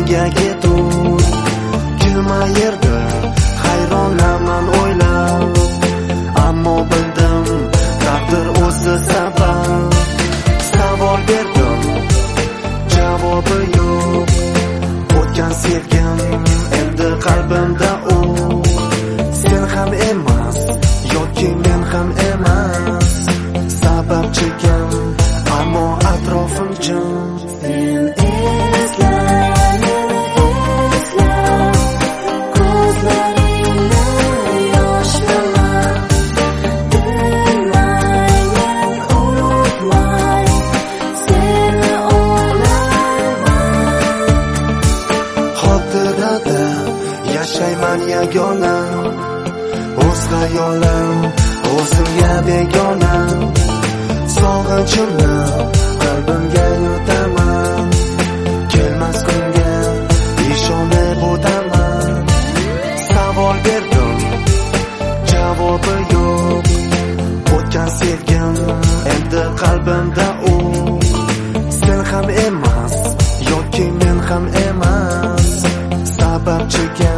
menga ketur kirmayerdi hayronlaman o'ylab, ammo bildim taqdir o'zi sabab. Savol berdim, javobi yo'q. O'tgan sevgim endi qalbimda u. Sen ham emas yoki men ham emas, sababchi kim, ammo atrofim jim. Sen esla, ko'zlaringni yoshlama, bilmayman, unutmay seni o'ylayman. Xotirada yashayman yagona, o'z xayolim o'zimga begona. Sog'inchimni qalbimga yutaman, kelmas kunga ishonib o'taman. Savol berdim, javobi yo'q. O'tgan sevgim endi qalbimda u. Sen ham emas yoki men ham emas, sababchi kim,